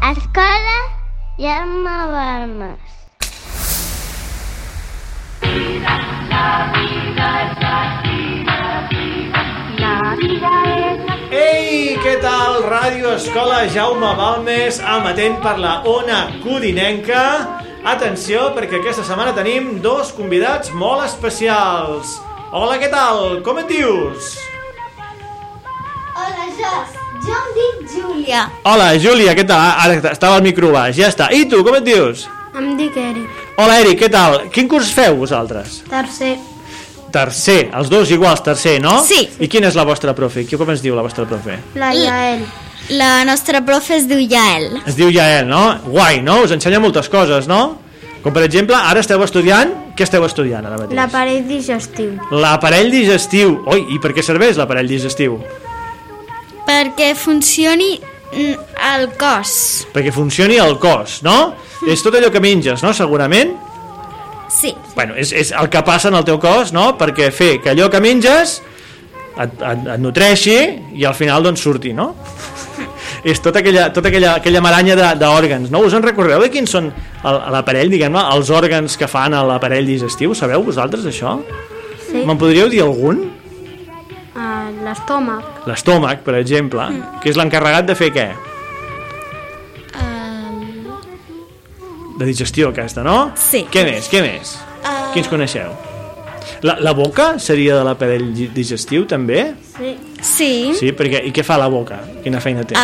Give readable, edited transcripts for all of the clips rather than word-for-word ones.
Escola Jaume Balmes. Ei, què tal? Ràdio Escola Jaume Balmes, amatent per la ona codinenca. Atenció, perquè aquesta setmana tenim dos convidats molt especials. Hola, què tal? Com et dius? Hola, jo em dic Júlia. Hola, Júlia, què tal? Ara estava al micro baix, ja està. I tu, com et dius? Em dic Eric. Hola, Eric, què tal? Quin curs feu vosaltres? Tercer. Tercer, els dos iguals, tercer, no? Sí. I quina és la vostra profe? Com es diu la vostra profe? La Yael. La nostra profe es diu Yael. Es diu Yael, no? Guai, no? Us ensenya moltes coses, no? Com per exemple, ara esteu estudiant... Què esteu estudiant ara mateix? L'aparell digestiu. L'aparell digestiu. Oi, i per què serveix l'aparell digestiu? Perquè funcioni el cos. Perquè funcioni el cos, no? És tot allò que menges, no? Segurament. Sí. Bueno, és el que passa en el teu cos, no? Perquè fer que allò que menges et nutreixi i al final doncs surti, no? És tota aquella maranya d'òrgans, no? Us en recordeu de quins són l'aparell, diguem-ne, els òrgans que fan a l'aparell digestiu? Sabeu vosaltres això? Sí. Me'n podríeu dir algun? L'estómac. L'estómac, per exemple, que és l'encarregat de fer què? De digestió aquesta, no? Sí. Què més? Quins coneixeu? La boca seria de l'aparell digestiu també? Sí. Sí. Sí, perquè i què fa la boca? Quina feina té?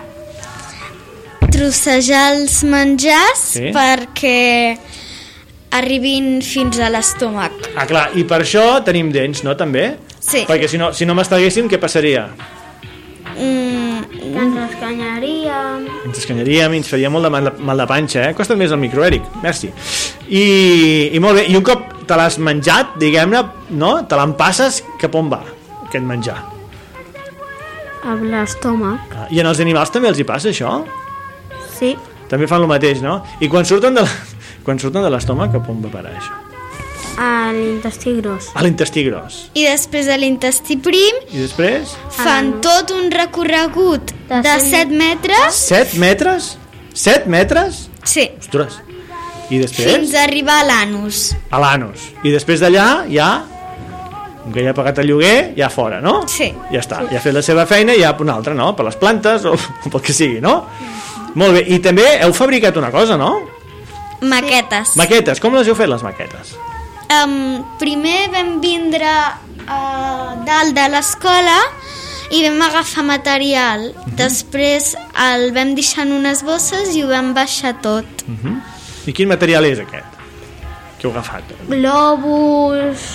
Trossejar els menjars Sí. perquè arribin fins a l'estómac. Ah, clar, i per això tenim dents, no, també? Sí. Perquè si no masteguéssim, què passaria? Que ens escanyaríem. Ens escanyaríem i ens faria molt de mal de panxa, eh? Costa més el micro, Eric, merci. I molt bé, i un cop te l'has menjat, diguem-ne, no? Te l'empasses, cap on va, aquest menjar? A l'estómac. I en els animals també els hi passa això? Sí. També fan el mateix, no? I quan surten de l'estómac, cap on va parar això? A l'intestí gros. A l'intestí gros. I després a l'intestí prim I després? fan tot un recorregut de 7 metres 7 metres? 7 metres? sí, Ostres. I després? fins a arribar a l'anus. A l'anus. I després d'allà ja, com que ja ha pagat el lloguer, ja fora, no? Sí. Ja està, ja ha fet la seva feina i ja una altra, no? Per les plantes o pel que sigui, no? Molt bé, i també heu fabricat una cosa, no? Maquetes. Maquetes, com les heu fet les maquetes? Primer vam vindre dalt de l'escola i vam agafar material. Després el vam deixar en unes bosses i ho vam baixar tot. I quin material és aquest? Que heu agafat? Globus,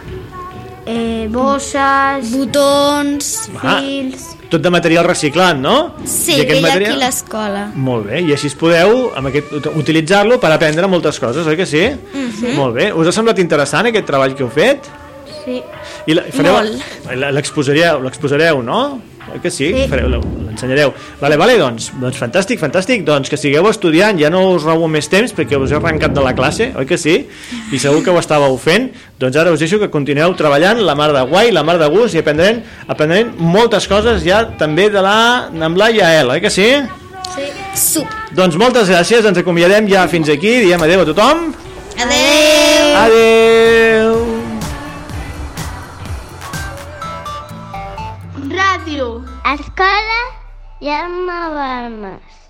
bosses, Botons. fils... Tot de material reciclat, no? Sí, I que aquest hi ha aquí a l'escola. Molt bé, i així podeu utilitzar-lo per aprendre moltes coses, oi que sí? Molt bé, us ha semblat interessant aquest treball que heu fet? Sí. I Molt. L'exposareu, no? Oi que sí? Sí. L'ensenyareu. Vale, doncs fantàstic, doncs que sigueu estudiant, ja no us robo més temps perquè us heu arrencat de la classe, oi que sí? I segur que ho estàveu fent, doncs ara us deixo que continueu treballant la mar de guai, la mar de gust i aprendrem moltes coses ja també amb la Yael, oi que sí? Sup. Doncs moltes gràcies, ens acomiadem ja fins aquí, diem adeu a tothom. Adeu. Adeu. Ràdio. Escola Jaume Balmes.